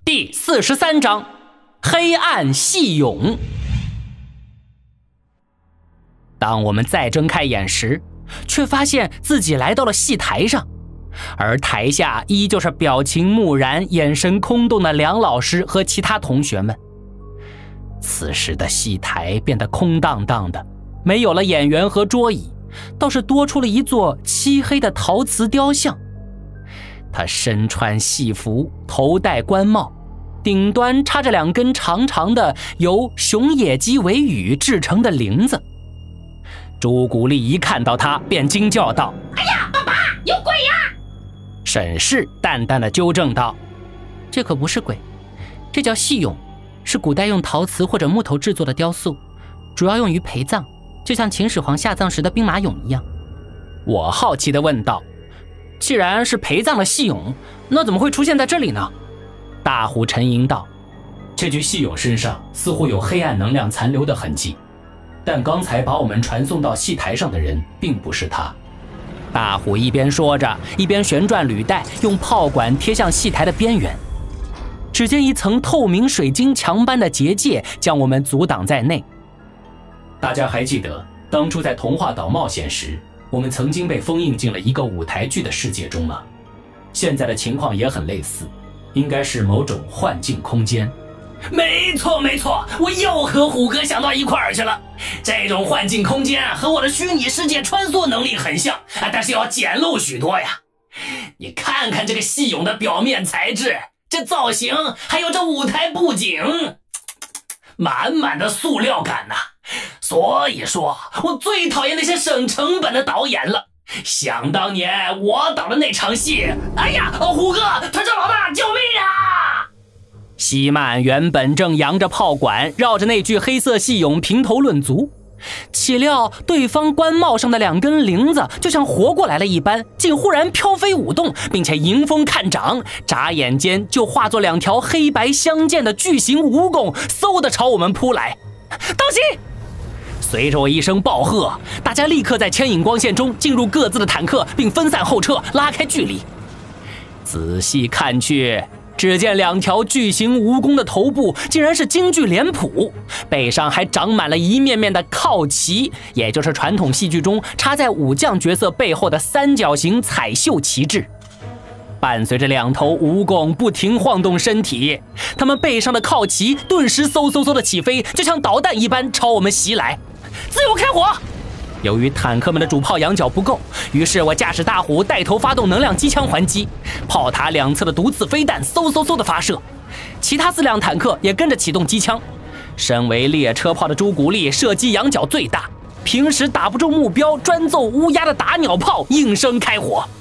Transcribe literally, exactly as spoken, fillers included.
第四十三章黑暗戏俑。当我们再睁开眼时，却发现自己来到了戏台上，而台下依旧是表情木然、眼神空洞的梁老师和其他同学们。此时的戏台变得空荡荡的，没有了演员和桌椅，倒是多出了一座漆黑的陶瓷雕像。他身穿戏服，头戴官帽，顶端插着两根长长的由熊野鸡尾羽制成的铃子。朱古力一看到他便惊叫道： 哎呀，爸爸，有鬼呀！ 沈氏淡淡的纠正道：这可不是鬼，这叫戏俑，是古代用陶瓷或者木头制作的雕塑，主要用于陪葬，就像秦始皇下葬时的兵马俑一样。我好奇地问道：既然是陪葬的戏俑，那怎么会出现在这里呢？大虎沉吟道： 这具戏俑身上似乎有黑暗能量残留的痕迹，但刚才把我们传送到戏台上的人并不是他。 大虎一边说着，一边旋转履带，用炮管贴向戏台的边缘。只见一层透明水晶墙般的结界将我们阻挡在内。 大家还记得当初在童话岛冒险时，我们曾经被封印进了一个舞台剧的世界中吗？现在的情况也很类似，应该是某种幻境空间。 没错没错，我又和虎哥想到一块儿去了。这种幻境空间和我的虚拟世界穿梭能力很像，但是要简陋许多呀。你看看这个戏俑的表面材质，这造型，还有这舞台布景，满满的塑料感呐、啊。所以说我最讨厌那些省成本的导演了。想当年我导的那场戏，哎呀，虎哥，团长老大，救命啊！ 西曼原本正扬着炮管，绕着那具黑色戏俑评头论足，岂料对方官帽上的两根铃子就像活过来了一般，竟忽然飘飞舞动，并且迎风看掌，眨眼间就化作两条黑白相间的巨型蜈蚣，嗖地朝我们扑来。当心！随着我一声暴喝，大家立刻在牵引光线中进入各自的坦克，并分散后撤，拉开距离。仔细看去，只见两条巨型蜈蚣的头部竟然是京剧脸谱，背上还长满了一面面的靠旗，也就是传统戏剧中插在武将角色背后的三角形彩绣旗帜。伴随着两头蜈蚣不停晃动身体，它们背上的靠旗顿时嗖嗖嗖的起飞，就像导弹一般朝我们袭来。自由开火！由于坦克们的主炮仰角不够，于是我驾驶大虎带头发动能量机枪还击，炮塔两侧的毒刺飞弹嗖嗖嗖的发射，其他四辆坦克也跟着启动机枪。身为列车炮的朱古力射击仰角最大，平时打不中目标专揍乌鸦的打鸟炮应声开火。